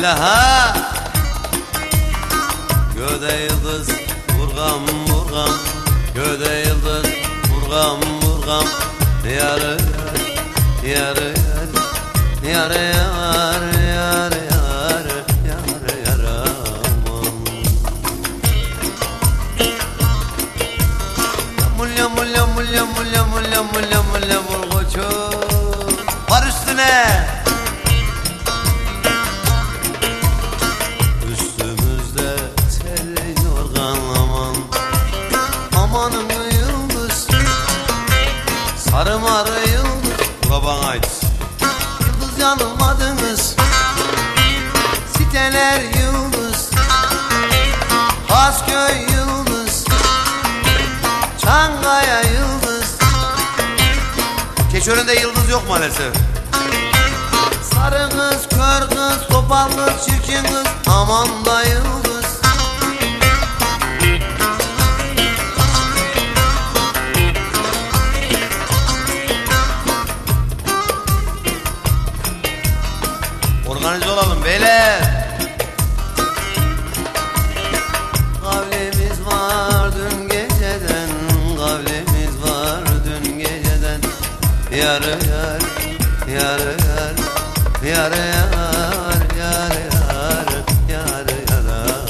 Öyle ha. Göde yıldız vurgam vurgam, göde yıldız vurgam vurgam, yarı yarı yarı yarı yarı yarı yarı yarı Yamul yamul yamul yamul yamul yamul yamul koçum var üstüne. Üstümüzde tel yorgan aman, amanın yıldız, sarı marı yıldız. Bura bana ait. Yıldız yanılmadınız, siteler yıldız, Hasköy yıldız, Çankaya yıldız. Keçiören'de yıldız yok maalesef. Sarı kız, kör kız, topal kız, çirkin kız, aman da yıldız. Organize olalım beyler. Kavlimiz var dün geceden, kavlimiz var dün geceden. Yarı yar, yarı yar, yarı yar, yarı yar, yarı yar.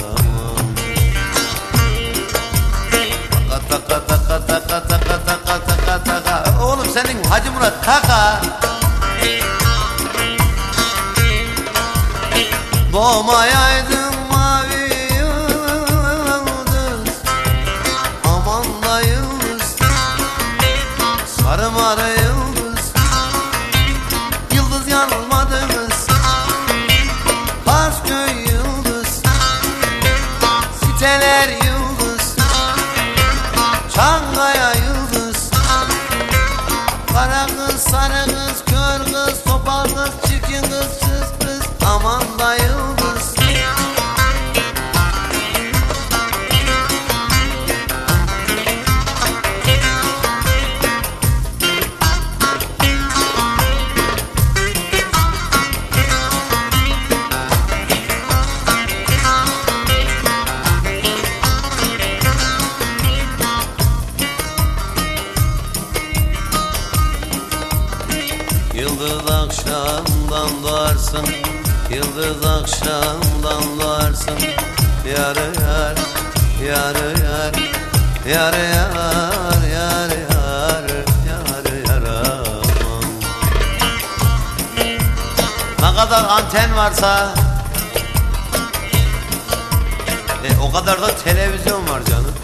Taka taka taka taka taka taka taka. Oğlum senin Hacı Murat taka. Doğmayaydın mavi yıldız, aman da yıldız, sarı marı yıldız. Yıldız yanılmadınız, Hasköy yıldız, siteler yıldız, Çankaya yıldız. Kara kız, sarı kız, kör kız, topal kız, çirkin kız, sız kız, aman da yıldız. Yıldız akşamdan doğarsın, yıldız akşamdan doğarsın. Yarı yar, yarı yar, yarı yar, yarı yar, yarı yar. Ne kadar anten varsa o kadar da televizyon var canım.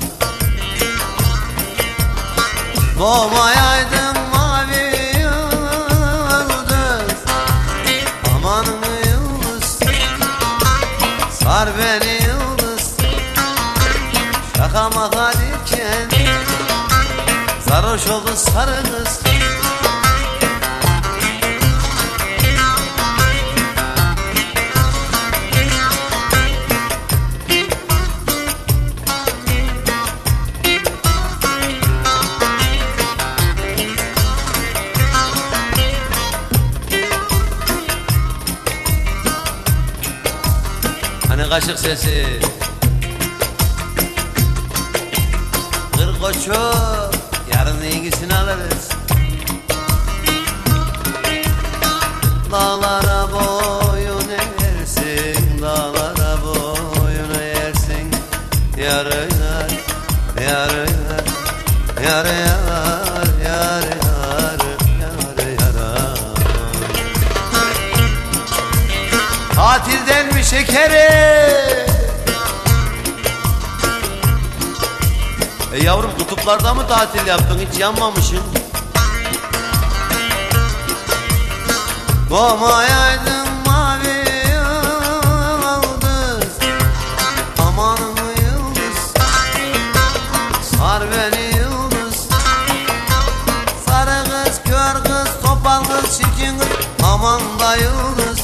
Doğmayaydın mavi yıldız, amanın yıldız, sar beni yıldız. Şaka maka derken sarhoş oldu sarı kız. Hani kaşık sesi, kır koçu, yarın ilgisini alırız. Dağlara boyun eğersin, dağlara boyun eğersin. Yarı yar, yarı yar, yarı yar, yarı yar, yarı yar. Tatilden mi şekeri? Yavrum kutuplarda mı tatil yaptın, hiç yanmamışsın? Doğmayaydın mavi yıldız, amanın yıldız, sar beni yıldız. Sarı kız, kör kız, topal kız, çirkin kız, aman da yıldız.